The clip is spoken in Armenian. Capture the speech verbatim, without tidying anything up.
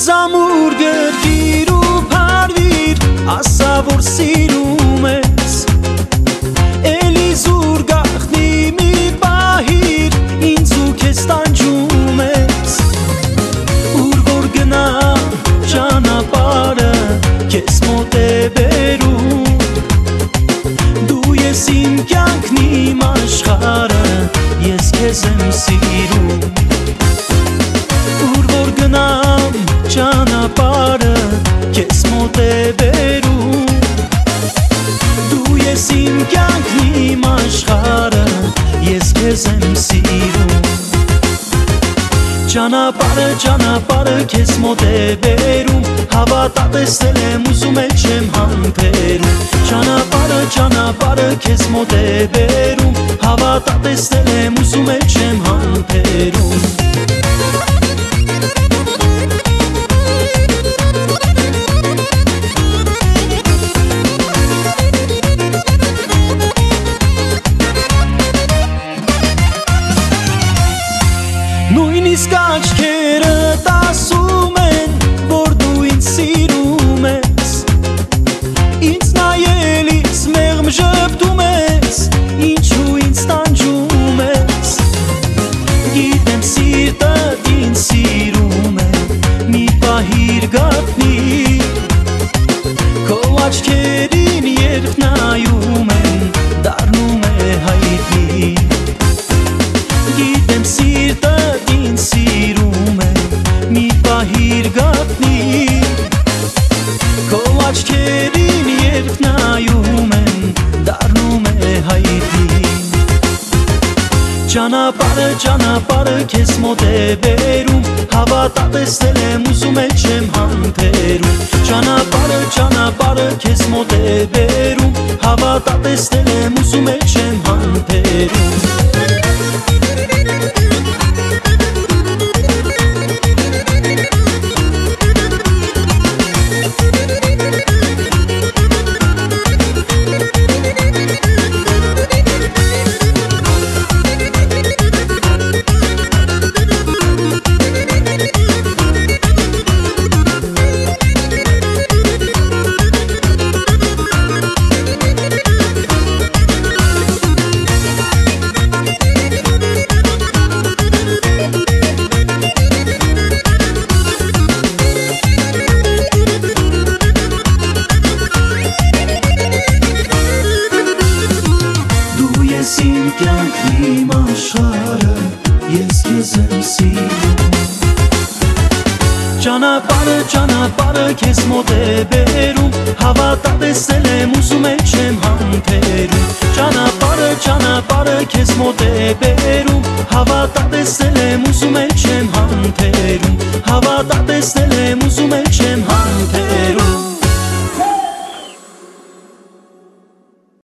Զամուր գրգիր ու փարվիր, ասա որ սիրում ես, էլի զուր գախնի մի պահիր, ինձ ու քեզ տանջում ես, ուր որ գնամ ճանապարհը քեզ մոտ է բերում, դու ես իմ կյանքն իմ աշխարհը, ես քեզ եմ սիրում, ուր որ գնամ ճանապարհը քեզ մոտ է բերում, դու ես իմ կյանքն իմ աշխարհը, ես քեզ եմ սիրում, ճանապարհը ճանապարհը քեզ մոտ է բերում, հավատա տեսել եմ ուզում էլ չեմ համբերում, ճանապարհը ճանապարհը քեզ մոտ է բերում, հավատա տեսել եմ ուզում էլ չեմ համբերում Նույնիսկ աչքերդ ասում են, որ դու ինձ սիրում ես, ինձ նայելիս մեղմ ժպտում ես, ինչու ինձ տանջում ես, գիտեմ սիրտդ ինձ սիրում է, մի պահիր գատնի, քո աչքերին երբ նայում են, դառնում է հայտնի, գիտեմ սիրտդ ինձ սիրում է, մի պահիր գատնի, քո աչքերին երբ նայում են, դառնում է հայտնի, ճանապարհը ճանապարհը քեզ մոտ է բերում, հավատա տեսել եմ ուզում էլ չեմ համբերում, ճանապարհը ճանապարհը քեզ մոտ է բերում, հավատա տեսել եմ ուզում էլ չեմ համբերում Իմ կյանքն իմ աշխարհը, ես քեզ եմ սիրում, ճանապարհը ճանապարհը քեզ մոտ է բերում, հավատա տեսել եմ ուզում էլ չեմ համբերում, ճանապարհը ճանապարհը քեզ մոտ է բերում, հավատա տեսել եմ ուզում էլ չեմ համբերում, հավատա տեսել եմ ուզում էլ չեմ համբերում